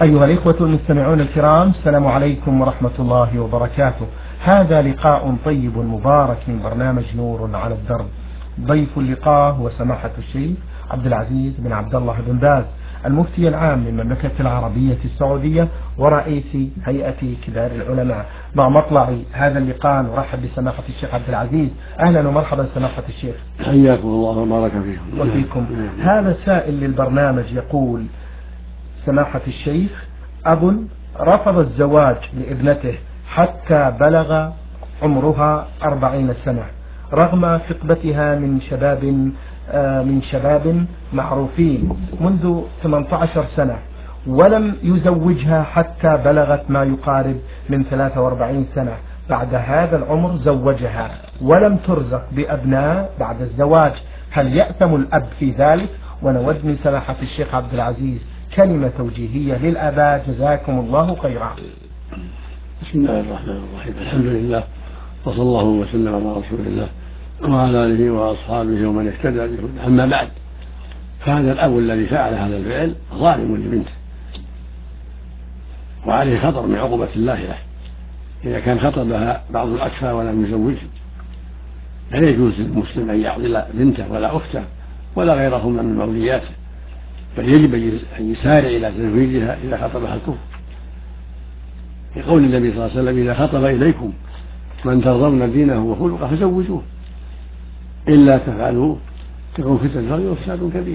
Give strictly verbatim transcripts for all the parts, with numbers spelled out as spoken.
أيها الإخوة المستمعون الكرام، السلام عليكم ورحمة الله وبركاته. هذا لقاء طيب مبارك من برنامج نور على الدرب. ضيف اللقاء هو سماحة الشيخ عبد العزيز بن عبد الله بن باز، المفتي العام للمملكة العربية السعودية ورئيس هيئة كبار العلماء. مع مطلع هذا اللقاء نرحب بسماحة الشيخ عبد العزيز. أهلا ومرحبا سماحة الشيخ. حياكم الله وبارك فيكم. وفيكم. هذا سائل للبرنامج يقول: سماحة الشيخ، أب رفض الزواج لابنته حتى بلغ عمرها أربعين سنة رغم خطبتها من شباب من شباب معروفين منذ ثمانية عشر سنة، ولم يزوجها حتى بلغت ما يقارب من ثلاثة وأربعين سنة. بعد هذا العمر زوجها ولم ترزق بأبناء بعد الزواج، هل يأثم الأب في ذلك؟ ونود من سماحة الشيخ عبد العزيز كلمة توجيهية للآباء، جزاكم الله خيرا. بسم الله الرحمن الرحيم، الحمد لله وصلى الله وسلم على رسول الله وعلى آله وأصحابه ومن اهتدى بهداه. أما بعد، فهذا الأب الذي فعل هذا الفعل ظالم لبنته وعليه خطر من عقوبة الله له إذا كان خطبها بعض الأكفاء ولم يزوجها. لا يجوز للمسلم أن يعضل بنته ولا أخته ولا غيرهما من مولياته، بل يجب أن يسارع إلى تزويجها إذا خطبها الكفر، لقول النبي صلى الله عليه وسلم: إذا خطب إليكم من ترضون دينه وخلقه فزوجوه، إلا تفعلوا تكون فتنة في الأرض وفساد كبير.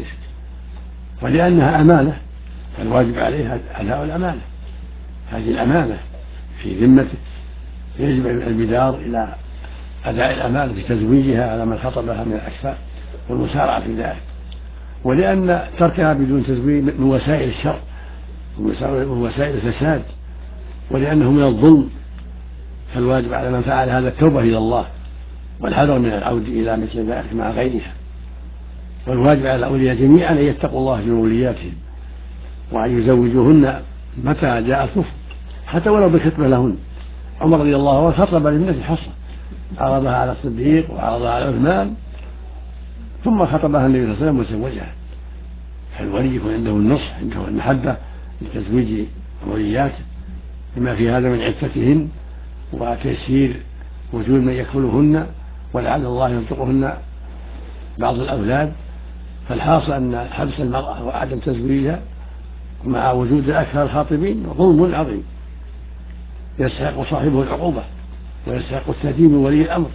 ولأنها أمانة فالواجب عليها أداء الأمانة، هذه الأمانة في ذمته، يجب البدار إلى أداء الأمانة في تزويجها على من خطبها من الأكفاء والمسارعة في ذلك. ولأن تركها بدون تزويج من وسائل الشر ومن وسائل الفساد، ولأنه من الظلم، فالواجب على من فعل هذا التوبة إلى الله والحذر من العود إلى مثل ذلك مع غيرها. والواجب على الأولياء جميعا أن يتقوا الله في مولياتهم وأن يزوجوهن متى جاء الكفر حتى ولو بخطبة لهن. عمر رضي الله عنه خطب لابنته حفصة، عرضها على الصديق وعرضها على عثمان، ثم خطبها النبي صلى الله عليه وسلم وزوجها. فالولي يكون عنده النصح، عنده المحبة لتزويج ولياته لما في هذا من عفتهن وتيسير وجود من يكفلهن، ولعل الله يرزقهن بعض الأولاد. فالحاصل أن حبس المرأة وعدم تزويجها مع وجود الأكثر الخاطبين ظلم عظيم يستحق صاحبه العقوبة ويستحق التهديد من ولي الأمر.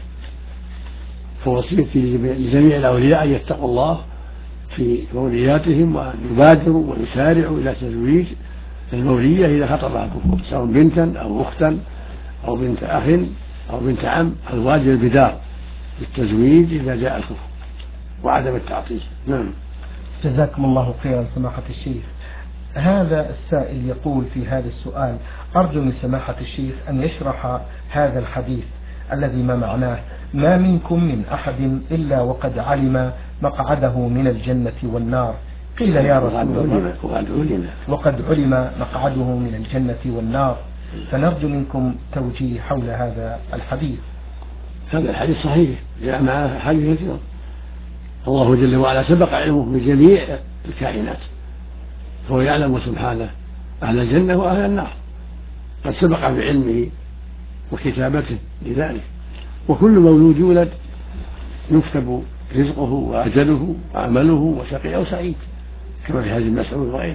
فوصيتي لجميع الأولياء أن يتقوا الله في مولياتهم وأن يبادروا ويسارعوا إلى تزويج المولية إذا خطبها الكفر، سواء بنتا أو أختا أو بنت أخ أو بنت عم. الواجب البدار بالتزويج إذا جاء الكفر وعدم التعطيل. نعم. جزاكم الله خيرا سماحة الشيخ. هذا السائل يقول في هذا السؤال: أرجو من سماحة الشيخ أن يشرح هذا الحديث الذي ما معناه: ما منكم من أحد إلا وقد علم مقعده من الجنة والنار. قيل يا رسول الله: وقد علم مقعده من الجنة والنار. فنرجو منكم توجيه حول هذا الحديث. هذا الحديث صحيح، جاء معه حديث كثير. الله جل وعلا سبق علمه بجميع الكائنات، فهو يعلم سبحانه أهل الجنة وأهل النار، قد سبق بعلمه وكتابته لذلك. وكل مولود يولد يكتب رزقه وأجله وعمله وشقي أو سعيد، كما في حديث مسعود وغيره.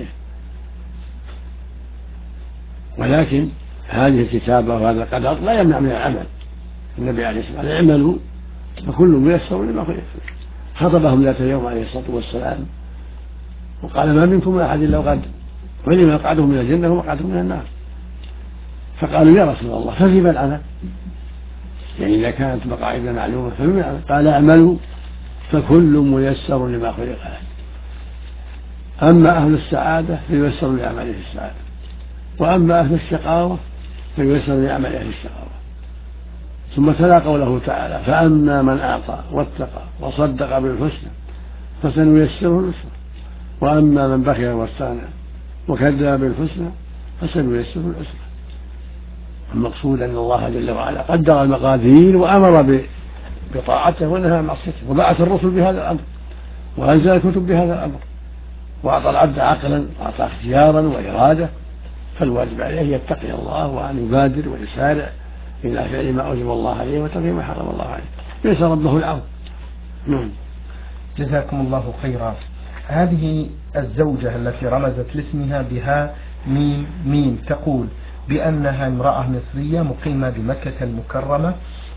ولكن هذه الكتابة وهذا القدر لا يمنع من العمل. النبي عليه الصلاة والسلام: اعملوا فكل ميسر لما خلق له. خطبهم ذات يوم عليه الصلاة والسلام وقال: ما منكم من أحد إلا وقد علم مقعده من الجنة ومقعده من النار. فقالوا: يا رسول الله ففيما العمل؟ يعني إذا كانت مقاعدنا معلومة ففيما العمل؟ قال: اعملوا فكل ميسر لما خلق له، أما أهل السعادة فييسر لأعمال أهل السعادة، وأما أهل الشقاوة فييسر لأعمال أهل الشقاوة. ثم تلا قوله تعالى: فأما من أعطى واتقى وصدق بالحسنى فسنيسره اليسرى، وأما من بخل واستغنى وكذب بالحسنى فسنيسره العسرى. المقصود أن الله جل وعلا قدر المقادير وأمر بطاعته ونهى عن معصيته، وبعث الرسل بهذا الأمر وأنزل الكتب بهذا الأمر، وأعطى العبد عقلا وأعطى اختيارا وإرادة فالواجب عليه أن يتقي الله وأن يبادر ويسارع إلى فعل ما أوجب الله عليه وترك ما حرم الله عليه ليس ربه العون. نعم. جزاكم الله خيرا. هذه الزوجة التي رمزت لاسمها بها ميم ميم تقول بأنها امرأة مصرية مقيمة بمكة المكرمة،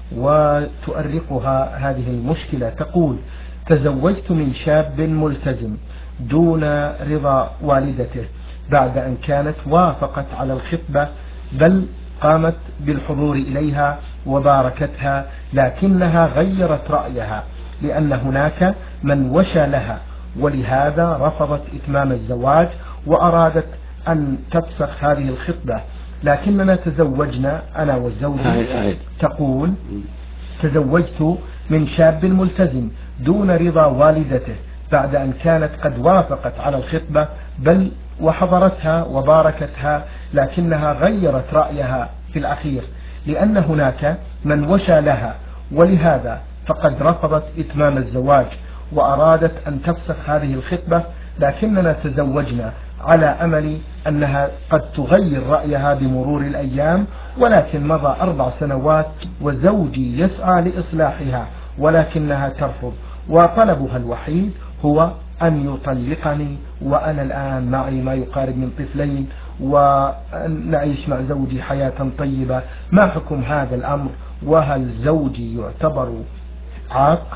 وتؤرقها هذه المشكلة. تقول: تزوجت من شاب ملتزم دون رضا والدته بعد أن كانت وافقت على الخطبة، بل قامت بالحضور إليها وباركتها، لكنها غيرت رأيها لأن هناك من وشى لها، ولهذا رفضت إتمام الزواج وأرادت أن تفسخ هذه الخطبة. لكننا تزوجنا أنا والزوجة. تقول: تزوجت من شاب ملتزم دون رضا والدته بعد أن كانت قد وافقت على الخطبة، بل وحضرتها وباركتها، لكنها غيرت رأيها في الأخير لأن هناك من وشى لها، ولهذا فقد رفضت إتمام الزواج وأرادت أن تفسخ هذه الخطبة. لكننا تزوجنا على أمل أنها قد تغير رأيها بمرور الأيام، ولكن مضى أربع سنوات وزوجي يسعى لإصلاحها ولكنها ترفض، وطلبها الوحيد هو أن يطلقني، وأنا الآن معي ما يقارب من طفلين وأن نعيش مع زوجي حياة طيبة. ما حكم هذا الأمر؟ وهل زوجي يعتبر عاق؟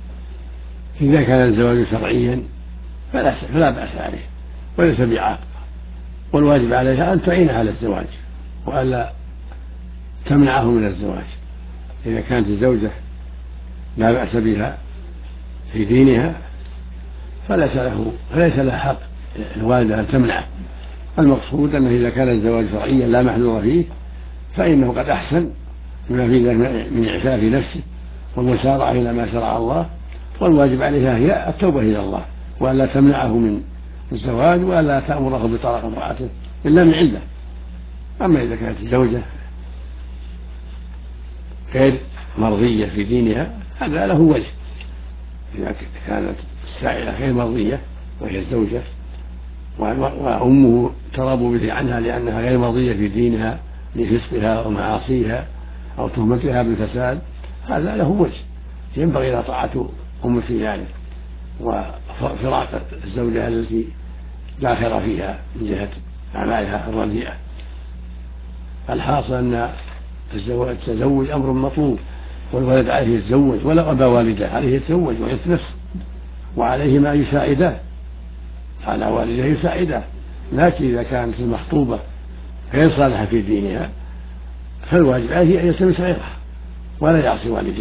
إذا كان الزواج شرعيا فلا, فلا بأس عليه وليس بعاق، والواجب عليها أن تعين على الزواج وألا تمنعه من الزواج. إذا كانت الزوجة لا بأس بها في دينها فليس له فليس لها حق الوالدة أن تمنعه. المقصود أنه إذا كان الزواج شرعيا لا محذور فيه فإنه قد أحسن بما فيه من إعفاف نفسه والمسارعة إلى ما شرع الله، والواجب عليها هي التوبة إلى الله وألا تمنعه من الزواج وألا تأمره بطلاق امرأته إلا من علة. أما إذا كانت الزوجة غير مرضية في دينها هذا له وجه. إذا كانت السائلة غير مرضية وهي الزوجة وأمه ترغب به عنها لأنها غير مرضية في دينها لفسقها ومعاصيها أو تهمتها بالفساد، هذا له وجه ينبغي لها طاعة أم في ذلك وفراق الزوجة التي لا خير فيها من جهة أعمالها الرديئة. الحاصل أن التزوج أمر مطلوب، والولد عليه يتزوج ولا أبا والده عليه يتزوج ويعف نفسه وعليه ما يساعده، على والده يساعده. لكن إذا كانت المخطوبة غير صالحة في دينها فالواجب عليه أن يلتمس غيرها ولا يعصي والديه.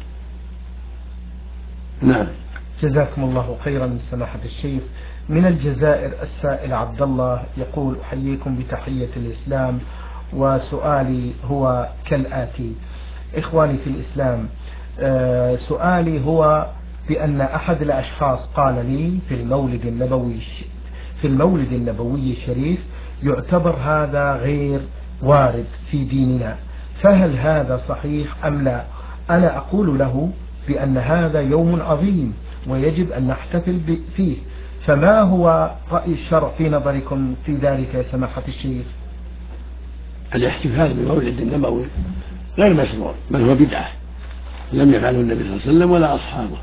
نعم. جزاكم الله خيرا من سماحة الشيخ. من الجزائر السائل عبد الله يقول: أحييكم بتحية الإسلام، وسؤالي هو كالآتي: إخواني في الإسلام، آه سؤالي هو بأن أحد الأشخاص قال لي في المولد النبوي في المولد النبوي الشريف يعتبر هذا غير وارد في ديننا، فهل هذا صحيح أم لا؟ أنا أقول له بأن هذا يوم عظيم ويجب أن نحتفل فيه، فما هو رأي الشرع في نظركم في ذلك يا سماحة الشيخ؟ الاحتفال بالمولد النبوي غير مشروع بل هو بدعة لم يفعله النبي صلى الله عليه وسلم ولا أصحابه،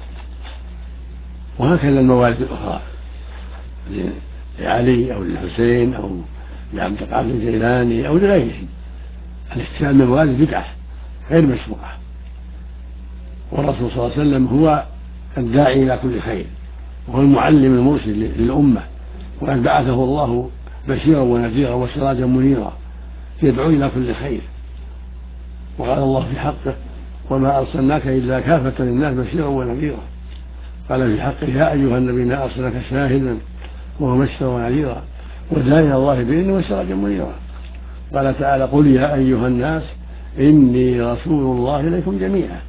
وهكذا الموالد الأخرى لعلي أو للحسين أو لعبد القادر الجيلاني أو لغيرهم. الاحتفال بالموالد بدعة غير مشروعة، والرسول صلى الله عليه وسلم هو الداعي إلى كل خير وهو المعلم المرشد للأمة، وأن بعثه الله بشيرا ونذيرا وسراجا منيرا يدعو إلى كل خير. وقال الله في حقه: وما أرسلناك إلا كافة للناس بشيرا ونذيرا. قال في حقه: يا أيها النبي إنا أرسلناك شاهدا ومبشرا ونذيرا وداعيا إلى الله بإذنه وسراجا منيرا. قال تعالى: قل يا أيها الناس إني رسول الله إليكم جميعا.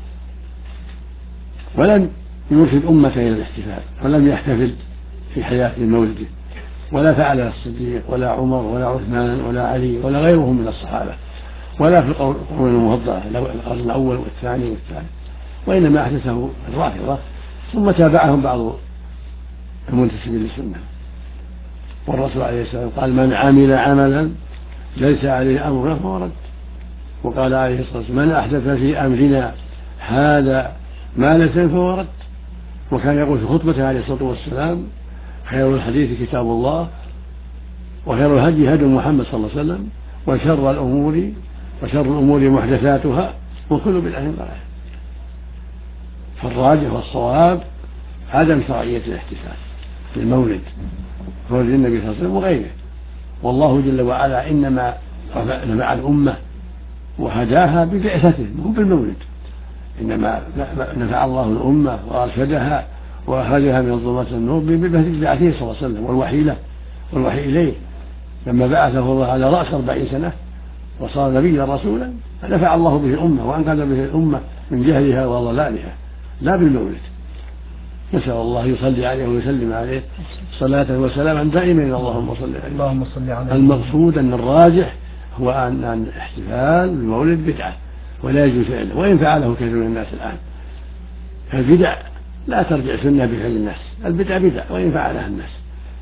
ولم يرشد أمة إلى الاحتفال ولم يحتفل في حياة مولده، ولا فعل الصديق ولا عمر ولا عثمان ولا علي ولا غيرهم من الصحابة، ولا في القرون المفضلة القرن الأول والثاني والثالث، وإنما أحدثه الرافضة ثم تابعهم بعض المنتسبين للسنة. والرسول عليه السلام قال من عمل عملا ليس عليه أمرنا فهو رد. وقال عليه الصلاة والسلام من أحدث في أمرنا هذا ما ليس فهو رد. وكان يقول في خطبته عليه الصلاة والسلام خير الحديث كتاب الله وخير الهدي هدي محمد صلى الله عليه وسلم وشر الأمور وشر الأمور محدثاتها وكل بدعة ضلالة. فالراجح والصواب عدم شرعية الاحتفال في المولد مولد النبي صلى الله عليه وسلم وغيره. والله جل وعلا إنما نفع الأمة وهداها ببعثته مو بالمولد، إنما نفع الله الأمة وأرشدها وأخرجها من ظلمات النور ببعثته صلى الله عليه وسلم والوحي له والوحي إليه. لما بعثه الله على رأس أربعين سنة وصار نبيا رسولا نفع الله به الأمة وأنقذ به الأمة من جهلها وضلالها لا بالمولد. نسأل الله يصلي عليه ويسلم عليه صلاة وسلاما دائمين اللهم صل عليه. اللهم صل عليه. المقصود أن الراجح هو أن الاحتفال بالمولد بدعة ولا يجوز فعله وإن فعله كثير من الناس الآن. فالبدع لا ترجع سنة بفعل الناس، البدع بدع وإن فعلها الناس.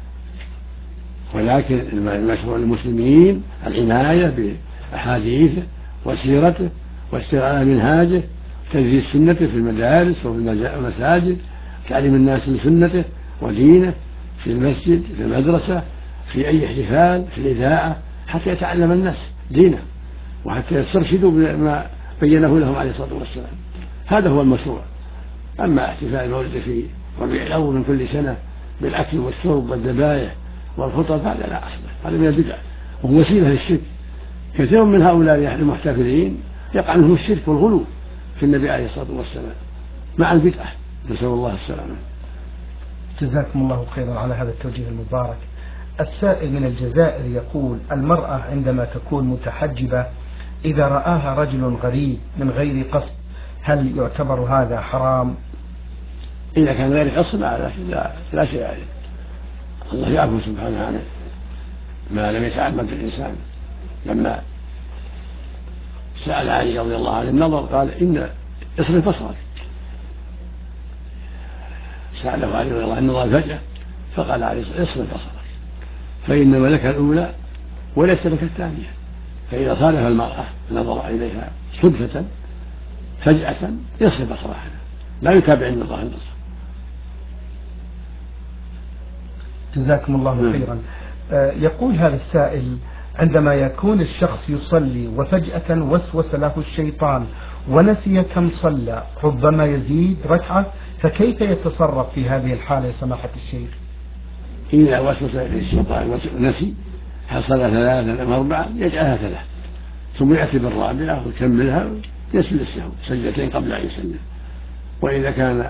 ولكن المشروع للمسلمين العناية بأحاديثه وسيرته واستغلال منهاجه تدريس سنته في المدارس وفي المساجد، تعليم الناس لسنته ودينه في المسجد في المدرسة في أي احتفال في الإذاعة حتى يتعلم الناس دينه وحتى يسترشدوا بما بينه لهم عليه الصلاة والسلام. هذا هو المشروع. أما احتفال المولد في ربيع الأول من كل سنة بالأكل والشرب والذبائح والخطب هذا لا أصل، هذا من البدع وهو وسيلة للشرك. كثير من هؤلاء المحتفلين يقع منهم الشرك والغلو في النبي عليه الصلاة والسلام مع البدعة، نسأل الله السلامة. جزاكم الله خيرا على هذا التوجيه المبارك. السائل من الجزائر يقول المرأة عندما تكون متحجبة إذا رآها رجل غريب من غير قصد هل يعتبر هذا حرام؟ إذا كان غير قصد لا, لا, لا شيء عليه، الله يعفو سبحانه عنه ما لم يتعمد الإنسان. لما سأل علي رضي الله عنه النظر قال إن اصرف بصرك، سأله علي رضي الله عنه النظر فجأة فقال عليه اصرف بصرك فإنما لك الأولى وليس لك الثانية. فإذا صادف المرأة نظر إليها صدفة فجأة يصرف بصرها لا يتابع النظر النظر. جزاكم الله خيرا. آه يقول هذا السائل عندما يكون الشخص يصلي وفجأة وسوس له الشيطان ونسي كم صلى ربما يزيد ركعة فكيف يتصرف في هذه الحالة يا سماحة الشيخ؟ إذا وسوس إليه الشيطان ونسي هل صلى ثلاثا أم أربعة يجعلها ثلاث ثم يأتي بالرابعة ويكملها يسجد السهو سجدتين قبل أن يسلم. وإذا كان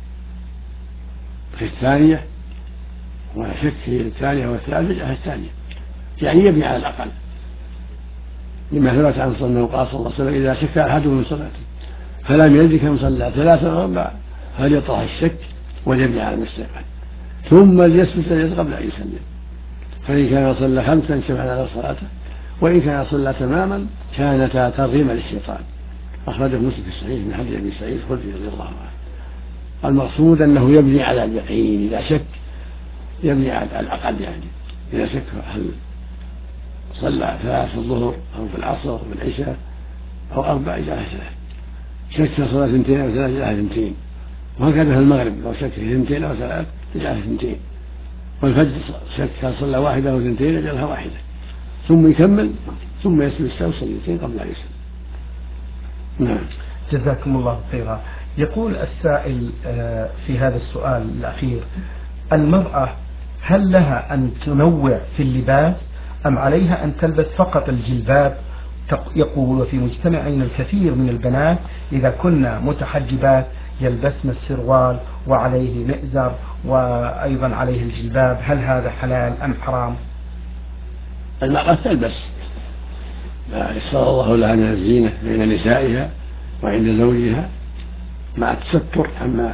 في الثانية وشك في الثانية والثالثة يجعلها الثانية، يعني يبني على الأقل لما ثبت عن صلى الله عليه وسلم إذا شك أحدهم من صلاته فلم يدرك كم صلى ثلاثة أو أربعة فليطرح الشك وليبني على المستيقن ثم ليسجد سجدة قبل أن يسلم. فإن كان صلى خمسا شبع على صلاته وإن كان صلى تماما كانتا ترغيما للشيطان. أخرجه مسلم في الصحيح من حديث أبي سعيد الخدري رضي الله عنه. المقصود أنه يبني على اليقين، إذا شك يبني على الأقل، يعني إذا شك هل صلى ثلاث في الظهر أو في العصر أو في العشاء أو أربع يجعلها ثلاث، شك في صلاة اثنتين أو ثلاث يجعلها اثنتين، وهكذا في المغرب لو شك في اثنتين أو ثلاث يجعلها اثنتين، والفجر شك هل صلى واحدة أو اثنتين يجعلها واحدة، ثم يكمل ثم يسجد السهو سجدتين قبل أن يسلم. نعم. جزاكم الله خيرا. يقول السائل في هذا السؤال الأخير المرأة هل لها أن تنوع في اللباس أم عليها أن تلبس فقط الجلباب؟ يقول وفي مجتمعين الكثير من البنات إذا كنا متحجبات يلبسن السروال وعليه مئزر وأيضا عليه الجلباب، هل هذا حلال أم حرام؟ المرأة تلبس ما يسر الله لها من الزينة بين نسائها وعند زوجها مع التستر عما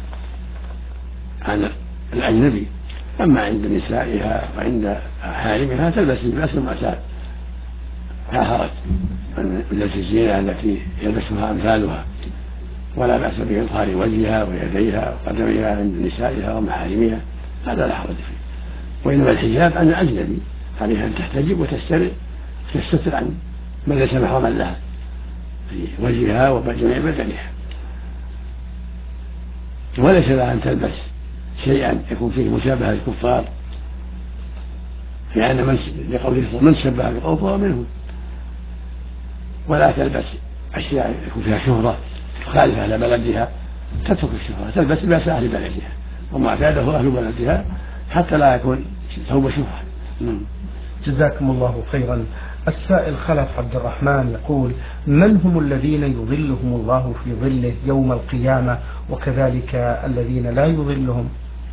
عن الأجنبي، أما عند نسائها وعند حارمها تلبس اللباس المعتاد لا حرج من الزينة التي يلبسها أمثالها، ولا بأس بإظهار وجهها ويديها وقدميها عند نسائها ومحارمها، هذا لا حرج فيه. وإنما الحجاب عن الأجنبي، عليها أن تحتجب وتستر وتستتر عن من ليس محرما لها في وجهها وجميع بدنها، وليس لها أن تلبس شيئا يكون فيه مشابهة للكفار، لأن من لقوله من شبه بقوم فهو منهم، ولا تلبس أشياء يكون فيها شهرة خالفة على بلدها، تترك الشهرة، تلبس لباس أهل بلدها وما اعتاده أهل بلدها حتى لا يكون ثوب شهرة. جزاكم الله خيرا. السائل خلف عبد الرحمن يقول: من هم الذين يظلهم الله في ظله يوم القيامة، وكذلك الذين لا يظلهم؟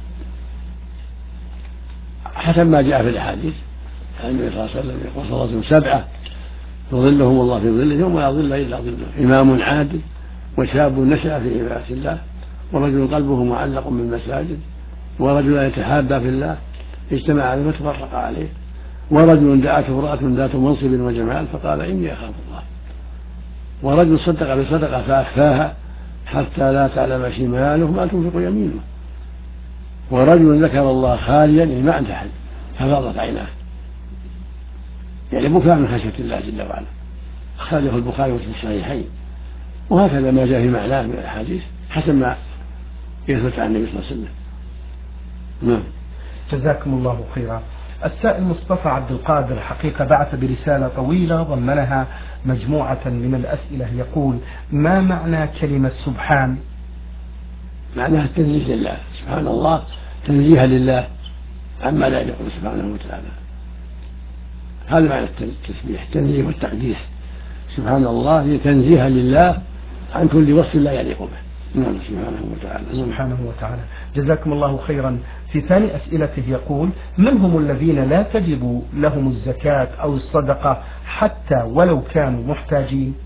حسب ما جاء في الأحاديث عن النبي صلى الله عليه وسلم يقول صلى الله عليه وسلم: سبعة يظلهم الله في ظله يوم لا ظل إلا ظله: إمام عادل، وشاب نشأ في عبادة الله، ورجل قلبه معلق بالمساجد، ورجل يتحابى في الله اجتمع عليه وتفرق عليه، ورجل دعته امرأة ذات منصب وجمال فقال إني أخاف الله، ورجل صدق بصدقة فأخفاها حتى لا تعلم شماله ما تنفق يمينه، ورجل ذكر الله خاليا ما عند أحد ففاضت عيناه، يعني بكاء من خشية الله جل وعلا. أخرجه البخاري في الصحيحين. وهكذا ما جاء في معناه من الأحاديث حسب ما يثبت عن النبي صلى الله عليه وسلم. نعم. جزاكم الله خيرا. السائل مصطفى عبد القادر حقيقة بعث برسالة طويلة ضمنها مجموعة من الأسئلة، يقول: ما معنى كلمة سبحان؟ معناها التنزيه لله، سبحان الله تنزيها لله عما لا يليق سبحانه وتعالى، هذا معنى التسبيح، التنزيه والتقديس. سبحان الله تنزيها لله عن كل وصف لا يليق به. نعم سبحانه وتعالى. سبحانه وتعالى. جزاكم الله خيرا. في ثاني أسئلته يقول: من هم الذين لا تجب لهم الزكاة أو الصدقة حتى ولو كانوا محتاجين؟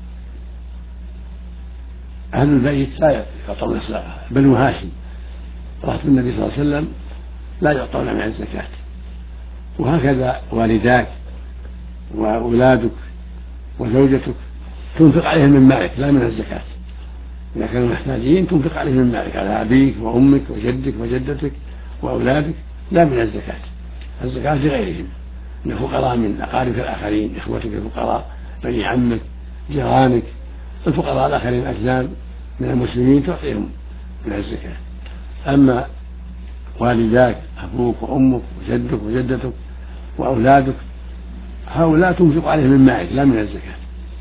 أهل البيت لا يعطون الصدقة، بنو هاشم رأت النبي صلى الله عليه وسلم لا يعطون من الزكاة، وهكذا والداك وأولادك وزوجتك تنفق عليهم من مالك لا من الزكاة، إذا كانوا محتاجين تنفق عليهم من مالك على أبيك وأمك وجدك وجدتك وأولادك لا من الزكاة، الزكاة لغيرهم من الفقراء من أقاربك الآخرين، إخوتك الفقراء، بني عمك، جيرانك، الفقراء الآخرين الأجناب من المسلمين تعطيهم من الزكاة. أما والداك أبوك وأمك وجدك وجدتك وأولادك هؤلاء تنفق عليهم من مالك لا من الزكاة،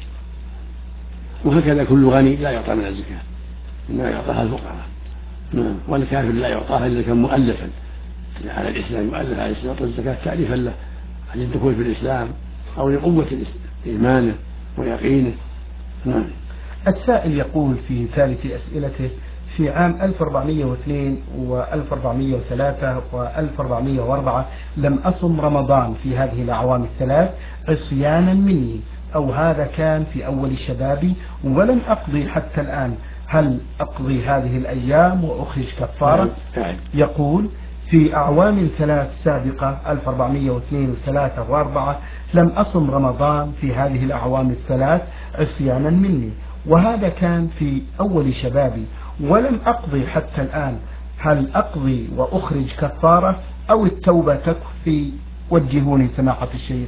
وهكذا كل غني لا يعطى من الزكاة إنما يعطاها الفقراء. نعم. والكافر لا يعطاها إلا كان مؤلفا على الإسلام، مؤلف على الإسلام يعطي الزكاة تأليفا له عن الدخول في الإسلام أو لقوة إيمانه ويقينه. نعم. السائل يقول في ثالث أسئلته: في عام ألف وأربعمائة واثنين وألف وأربعمائة وثلاثة وألف وأربعمائة وأربعة لم أصم رمضان في هذه الأعوام الثلاث عصيانا مني، أو هذا كان في أول شبابي ولم أقضي حتى الآن، هل أقضي هذه الأيام وأخرج كفارة؟ يقول: في أعوام ثلاث سابقة ألف وأربعمائة واثنين وثلاثة وأربعة لم أصم رمضان في هذه الأعوام الثلاث عصيانا مني، وهذا كان في أول شبابي ولم أقضي حتى الآن، هل أقضي وأخرج كفارة أو التوبة تكفي؟ وجهوني سماحة الشيخ.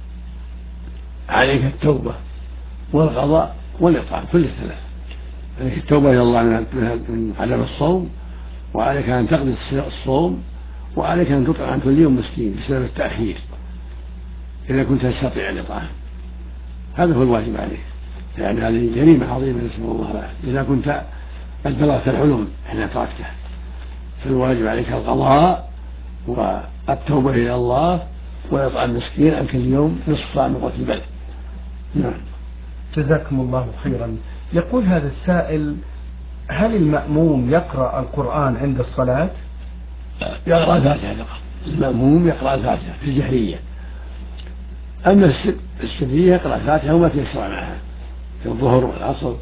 عليك التوبة والقضاء والإطعام كل الثلاث، عليك التوبة إلى الله من عدم الصوم، وعليك أن تقضي الصوم، وعليك أن تطعم عن كل يوم مسكين بسبب التأخير إذا كنت تستطيع الإطعام، هذا هو الواجب عليك، لأن يعني هذه جريمة عظيمة نسأل الله العافية. إذا كنت قد بلغت الحلم حين تركته فالواجب عليك القضاء والتوبة إلى الله وإطعام المسكين عن كل يوم نصف صاع من قوت البلد. نعم. جزاكم الله خيرا. يقول هذا السائل: هل المأموم يقرأ القرآن عند الصلاة؟ يقرأ الفاتحة فقط، المأموم يقرأ الفاتحة في الجهرية، أما السرية يقرأ الفاتحة وما تيسر معها في الظهر والعصر،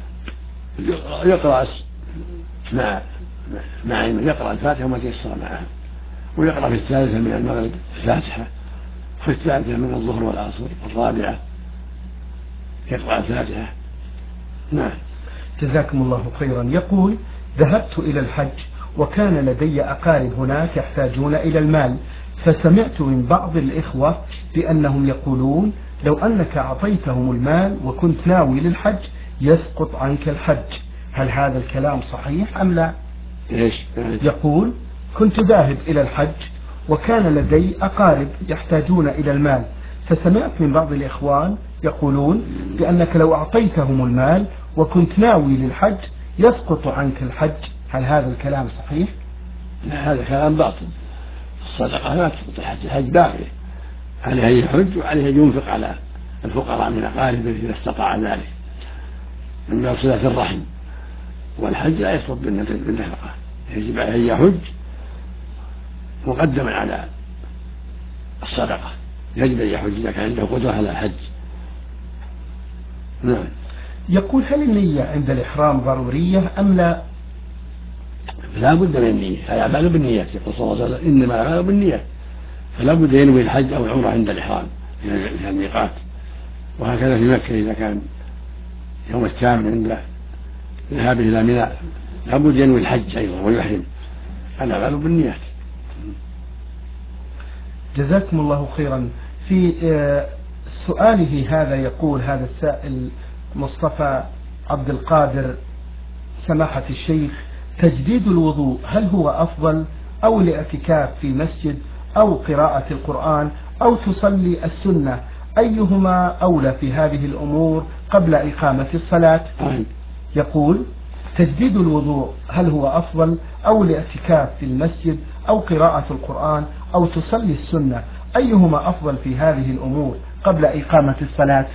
يقرأ مع مع يقرأ الفاتحة وما تيسر معها، ويقرأ في الثالثة من المغرب الفاتحة، في الثالثة من الظهر والعصر، الرابعة يقرأ الفاتحة. نعم. جزاكم الله خيرا. يقول: ذهبت إلى الحج وكان لدي أقارب هناك يحتاجون إلى المال، فسمعت من بعض الإخوة بأنهم يقولون لو أنك أعطيتهم المال وكنت ناوي للحج يسقط عنك الحج، هل هذا الكلام صحيح أم لا؟ يقول كنت ذاهب إلى الحج وكان لدي أقارب يحتاجون إلى المال، فسمعت من بعض الإخوان يقولون بأنك لو أعطيتهم المال وكنت ناوي للحج يسقط عنك الحج، هل هذا الكلام صحيح؟ لا، هذا كلام باطل. الصدقة لا تسقط الحج، الحج باقي عليه يحج وعليه ينفق على الفقراء من أقاربه إذا استطاع ذلك من باب صلة الرحم، والحج لا يسقط بالنفقة، يجب عليه أن يحج مقدما على الصدقة، يجب أن يحج إذا كان عنده قدرة على الحج. نعم. يقول هل النية عند الإحرام ضرورية أم لا؟ لا بد من النية، الأعمال بالنيات، يقول صلى الله عليه وسلم إنما الأعمال بالنيات، فلا بد ينوي الحج أو العمرة عند الإحرام في الميقات، وهكذا في مكة إذا كان يوم الثامن عند ذهابه إلى منى لا بد ينوي الحج أيضا ويحرم، الأعمال بالنيات. جزاكم الله خيرا. في سؤاله هذا يقول هذا السائل مصطفى عبد القادر سماحة الشيخ، تجديد الوضوء هل هو أفضل أو الاعتكاف في مسجد أو قراءة القرآن أو تصلي السنة، أيهما أولى في هذه الأمور قبل إقامة الصلاة؟ يقول تجديد الوضوء هل هو أفضل أو الاعتكاف في المسجد أو قراءة القرآن أو تصلي السنة، أيهما أفضل في هذه الأمور قبل إقامة الصلاة؟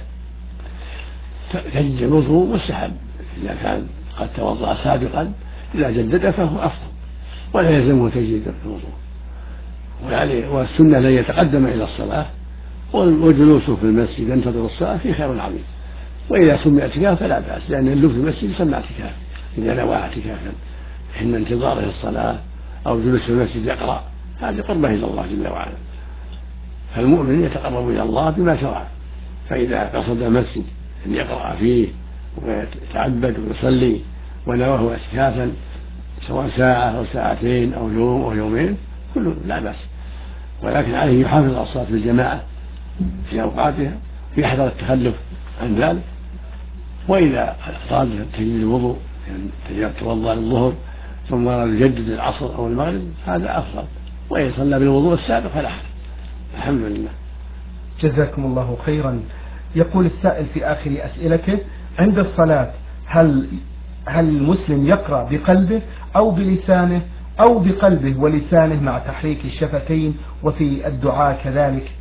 تجديد الوضوء مستحب إذا كان قد توضأ سابقا، إذا جدد فهو أفضل ولا يلزمه تجديد الوضوء، والسنة لن يتقدم إلى الصلاة، وجلوسه في المسجد ينتظر الصلاة في خير عظيم. وإذا سمي اعتكاف فلا بأس، لأن اللبث في المسجد يسمى اعتكاف إذا نوى اعتكافا حين انتظاره الصلاة أو جلوس في المسجد يقرأ، هذه قربة إلى الله جل وعلا. فالمؤمن يتقرب إلى الله بما شرع، فإذا قصد المسجد أن يقرأ فيه ويتعبد ويصلي ونواه اعتكافا سواء ساعة أو ساعتين أو يوم أو يومين كله لا بأس، ولكن عليه يحافظ على الصلاة في الجماعة في أوقاتها ويحذر التخلف عن ذلك. وإذا أراد تجديد الوضوء يعني توضأ للظهر ثم يجدد العصر أو المغرب هذا أفضل، وإن صلى بالوضوء السابق فلا حرج. الحمد لله. جزاكم الله خيرا. يقول السائل في آخر أسئلته عند الصلاة هل هل المسلم يقرأ بقلبه أو بلسانه أو بقلبه ولسانه مع تحريك الشفتين وفي الدعاء كذلك؟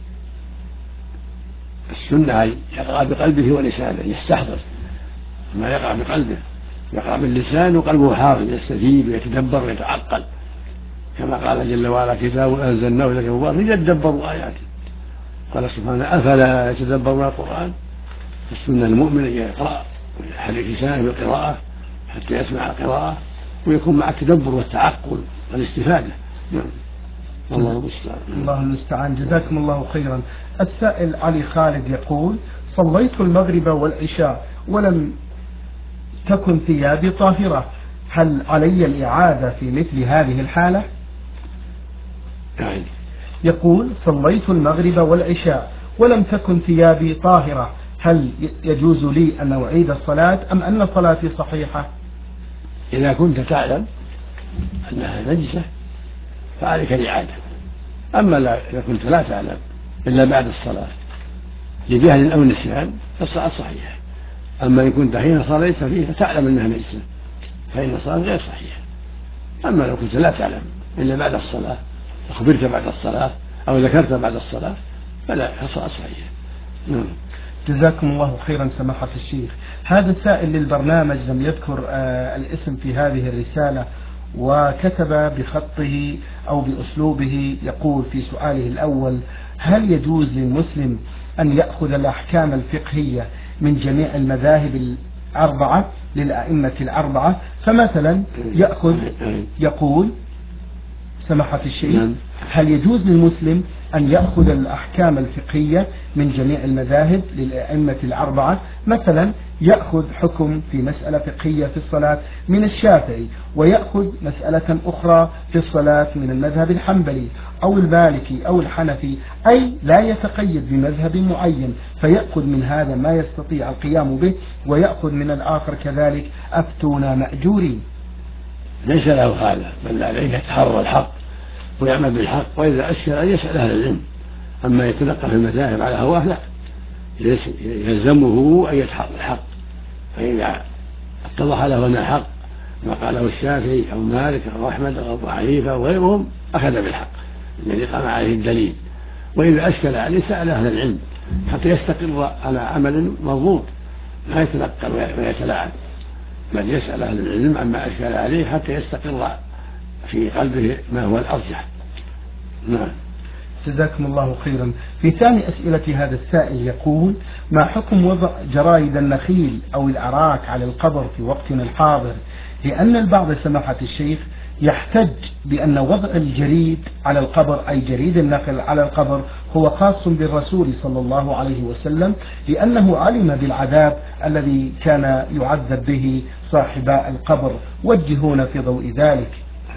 السنة يقرأ بقلبه ولسانه، يستحضر ما يقرأ بقلبه، يقرأ باللسان وقلبه حاضر يستفيد ويتدبر ويتعقل، كما قال جل وعلا كتاب أنزلناه إليك مبارك ليدبروا آياته. قال سبحانه أفلا يتدبرون القرآن؟ السنة المؤمن أن يقرأ ويحرك لسانه بالقراءة حتى يسمع القراءة ويكون مع التدبر والتعقل والاستفادة. الله المستعان. الله المستعان. جزاكم الله خيرا. السائل علي خالد يقول صليت المغرب والعشاء ولم تكن ثيابي طاهرة، هل علي الإعادة في مثل هذه الحالة؟ يعني. يقول صليت المغرب والعشاء ولم تكن ثيابي طاهرة، هل يجوز لي أن أعيد الصلاة أم أن صلاتي صحيحة؟ إذا كنت تعلم أنها نجسة فعليك الإعادة، أما إذا كنت لا تعلم إلا بعد الصلاة لجهل أو نسيان فالصلاة صحيحة. أما إن كنت حين صليت فيه فتعلم أنها نجسة فإن الصلاة غير صحيحة. أما لو كنت لا تعلم إلا بعد الصلاة أخبرت بعد الصلاة أو ذكرت بعد الصلاة فلا الصلاة صحيحة. نعم. جزاكم الله خيرا سماحة الشيخ. هذا السائل للبرنامج لم يذكر آه الاسم في هذه الرسالة، وكتب بخطه أو بأسلوبه يقول في سؤاله الأول هل يجوز للمسلم أن يأخذ الأحكام الفقهية من جميع المذاهب الأربعة للأئمة الأربعة؟ فمثلا يأخذ يقول سماحة الشيخ، هل يجوز للمسلم أن يأخذ الأحكام الفقهية من جميع المذاهب للأئمة الأربعة؟ مثلا يأخذ حكم في مسألة فقهية في الصلاة من الشافعي، ويأخذ مسألة أخرى في الصلاة من المذهب الحنبلي أو المالكي أو الحنفي، أي لا يتقيد بمذهب معين، فيأخذ من هذا ما يستطيع القيام به ويأخذ من الآخر كذلك، أفتونا مأجورين. ليس له هذا، بل عليه يتحرى الحق ويعمل بالحق، وإذا أشكل أن يسأل أهل العلم. أما يتلقى في المذاهب على هواه لا، يلزمه أن يتحرى الحق، فإذا اتضح له أن الحق ما قاله الشافعي أو مالك أو أحمد أو أبو حنيفة وغيرهم أخذ بالحق الذي قام عليه الدليل. وإذا أشكل عليه سأل أهل العلم حتى يستقر على عمل مضبوط، ما يتنقل ويتلاعب، بل يسأل أهل العلم عما أشكل عليه حتى يستقر في قلبه ما هو الأرجح. نعم. جزاكم الله خيرا. في ثاني أسئلة هذا السائل يقول: ما حكم وضع جرائد النخيل أو الأراك على القبر في وقتنا الحاضر؟ لأن البعض سماحة الشيخ يحتج بأن وضع الجريد على القبر، أي جريد النخل على القبر، هو خاص بالرسول صلى الله عليه وسلم، لأنه علم بالعذاب الذي كان يعذب به صاحباء القبر. وجهونا في ضوء ذلك.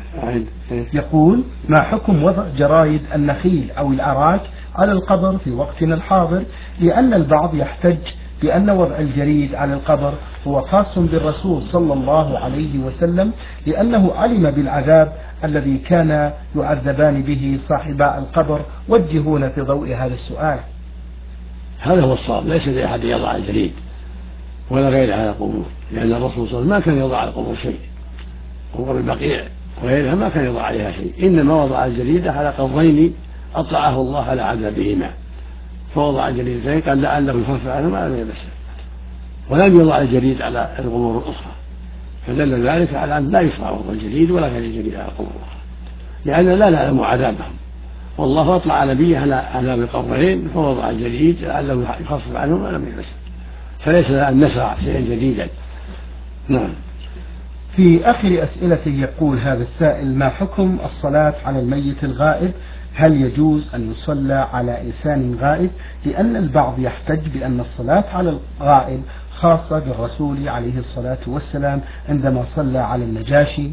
يقول: ما حكم وضع جرايد النخيل أو الأراك على القبر في وقتنا الحاضر؟ لأن البعض يحتج بأن وضع الجريد على القبر هو خاص بالرسول صلى الله عليه وسلم، لأنه علم بالعذاب الذي كان يعذبان به صاحباء القبر. وجهونا في ضوء هذا السؤال. هذا هو الصواب، ليس لأحد يضع الجريد ولا غيره على القبور، لأن الرسول صلى الله عليه وسلم ما كان يضع على القبور شيء، قبور البقيع وغيرها ما كان يضع عليها شيء، إنما وضع الجريد على قبرين أطلعه الله على عذابهما، فوضع الجريدين قال لعله يخفف عنهم ما لم يمسه، ولم يضع الجريد على القبور الأخرى، فدل ذلك على أن لا يشرع وضع الجريد ولا غير الجريد على القبور الأخرى، لأن لا نعلم عذابهم، والله أطلع نبيه على عذاب القبرين فوضع الجريد لعله يخفف عنهم ما لم يمسه، فليس أن نشرع شيئا جديدا. نعم. في آخر أسئلته يقول هذا السائل: ما حكم الصلاة على الميت الغائب؟ هل يجوز أن يصلى على إنسان غائب؟ لأن البعض يحتج بأن الصلاة على الغائب خاصة بالرسول عليه الصلاة والسلام عندما صلى على النجاشي.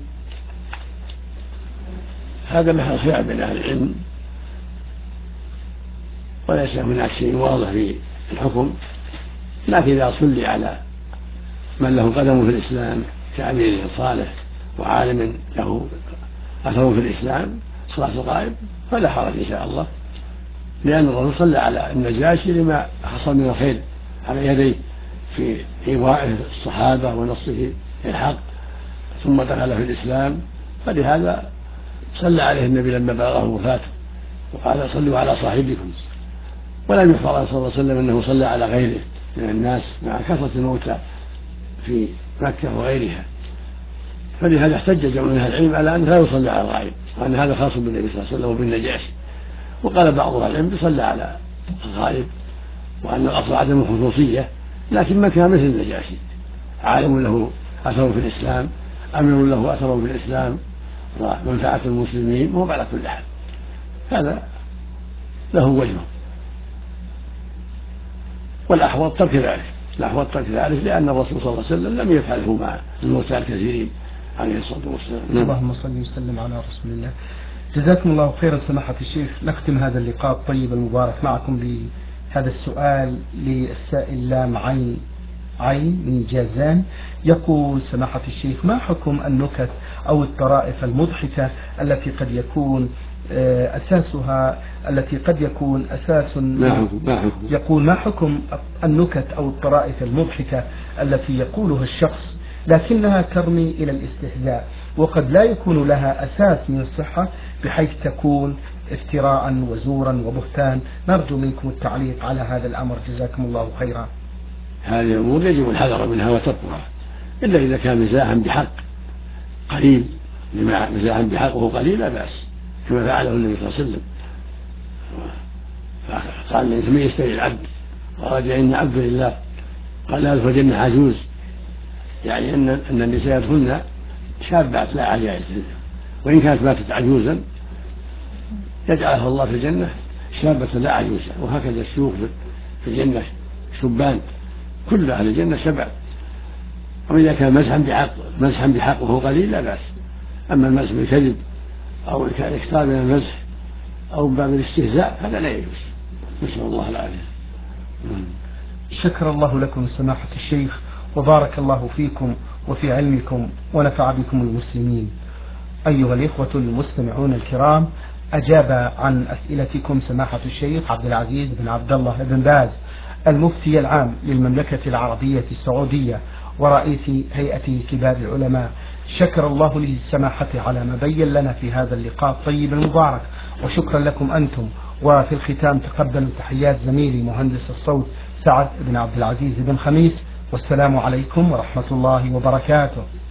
هذا محل خلاف بين أهل العلم، وليس هناك شيء واضح في الحكم، لكن إذا صلي على من له قدم في الإسلام كأمير صالح وعالم له أثر في الإسلام صلاة الغائب فلا حرج إن شاء الله، لأن الرسول صلى على النجاشي لما حصل من الخير على يديه في إيوائه الصحابة ونصره للحق ثم دخل في الإسلام، فلهذا صلى عليه النبي لما بلغه وفاته وقال صلوا على صاحبكم. ولم يحفظ صلى الله عليه وسلم أنه صلى على غيره من الناس مع كثرة الموتى في مكة وغيرها، فلهذا احتج جمع من اهل العلم على ان لا يصلى على الغائب وان هذا خاص بالنبي صلى الله عليه وسلم وبالنجاشي، وقال بعض اهل العلم يصلى على الغائب وان الاصل عدم الخصوصيه، لكن من كان مثل النجاشي عالم له اثر في الاسلام امير له اثر في الاسلام ومنفعه المسلمين وهو على كل حال هذا له وجهه، والاحوط ترك ذلك الأحوط ترك ذلك لأن الرسول صلى الله عليه وسلم لم يفعله مع الموتى الكثيرين عليه الصلاة والسلام. اللهم صل وسلم على رسول الله. جزاكم الله خيرا سماحة الشيخ. نختم هذا اللقاء الطيب المبارك معكم بهذا السؤال للسائل لام عين عين من جازان. يقول سماحة الشيخ: ما حكم النكت أو الطرائف المضحكة التي قد يكون أساسها التي قد يكون أساس يقول ما حكم النكت أو الطرائف المضحكة التي يقولها الشخص لكنها ترمي إلى الاستهزاء وقد لا يكون لها أساس من الصحة بحيث تكون افتراء وزورا وبهتان؟ نرجو منكم التعليق على هذا الأمر جزاكم الله خيرا. هذه الأمور يجب الحذر منها وتركها إلا إذا كان مزاحا بحق قليل، مزاحا بحق وهو قليل لا بأس كما فعله النبي صلى الله عليه وسلم، قال ليس من يشتري العبد ورجع إن عبد لله قال لا يدخل الجنة عجوز، يعني أن أن النساء يدخلن شابات لا عجائز، وإن كانت ماتت عجوزا يجعلها الله في الجنة شابة لا عجوزة. وهكذا الشيوخ في الجنة شبان، كل أهل الجنة سبع. وإذا كان مزحا بحق مزحا بحق وهو قليل لا بأس. أما المزح بالكذب أو الإكثار من المزح أو باب الاستهزاء هذا لا يجوز، نسأل الله العافية. شكر الله لكم سماحة الشيخ، وبارك الله فيكم وفي علمكم ونفع بكم المسلمين. أيها الإخوة المستمعون الكرام، أجاب عن أسئلتكم سماحة الشيخ عبد العزيز بن عبد الله بن باز، المفتي العام للمملكة العربية السعودية ورئيس هيئة كبار العلماء. شكر الله للسماحة على ما بين لنا في هذا اللقاء الطيب المبارك، وشكرا لكم أنتم. وفي الختام تقبلوا تحيات زميلي مهندس الصوت سعد بن عبد العزيز بن خميس، والسلام عليكم ورحمة الله وبركاته.